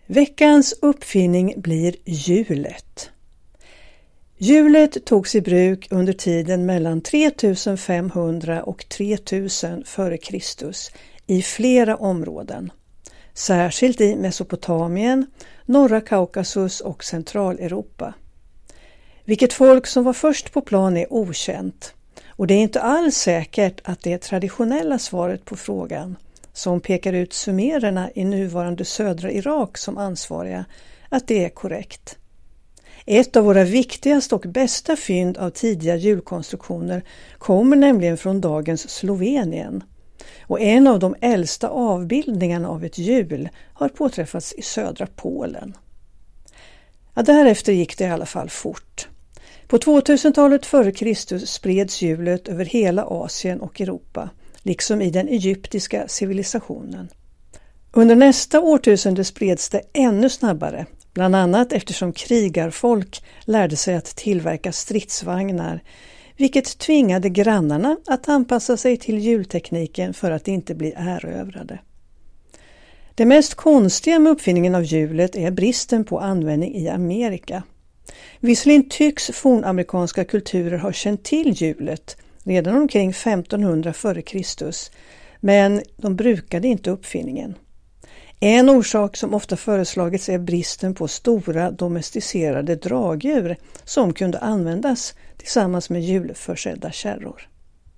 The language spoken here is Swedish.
Veckans uppfinning blir hjulet. Hjulet togs i bruk under tiden mellan 3500 och 3000 f.Kr. i flera områden, särskilt i Mesopotamien, norra Kaukasus och Centraleuropa. Vilket folk som var först på plan är okänt, och det är inte alls säkert att det traditionella svaret på frågan, som pekar ut sumererna i nuvarande södra Irak som ansvariga, att det är korrekt. Ett av våra viktigaste och bästa fynd av tidiga hjulkonstruktioner kommer nämligen från dagens Slovenien. Och en av de äldsta avbildningarna av ett hjul har påträffats i södra Polen. Ja, därefter gick det i alla fall fort. På 2000-talet f.Kr. spreds hjulet över hela Asien och Europa, liksom i den egyptiska civilisationen. Under nästa årtusende spreds det ännu snabbare, bland annat eftersom krigarfolk lärde sig att tillverka stridsvagnar, vilket tvingade grannarna att anpassa sig till hjultekniken för att inte bli erövrade. Det mest konstiga med uppfinningen av hjulet är bristen på användning i Amerika. Visserligen tycks fornamerikanska kulturer ha känt till hjulet redan omkring 1500 f.Kr. men de brukade inte uppfinningen. En orsak som ofta föreslagits är bristen på stora domesticerade dragdjur som kunde användas tillsammans med hjulförsedda kärror.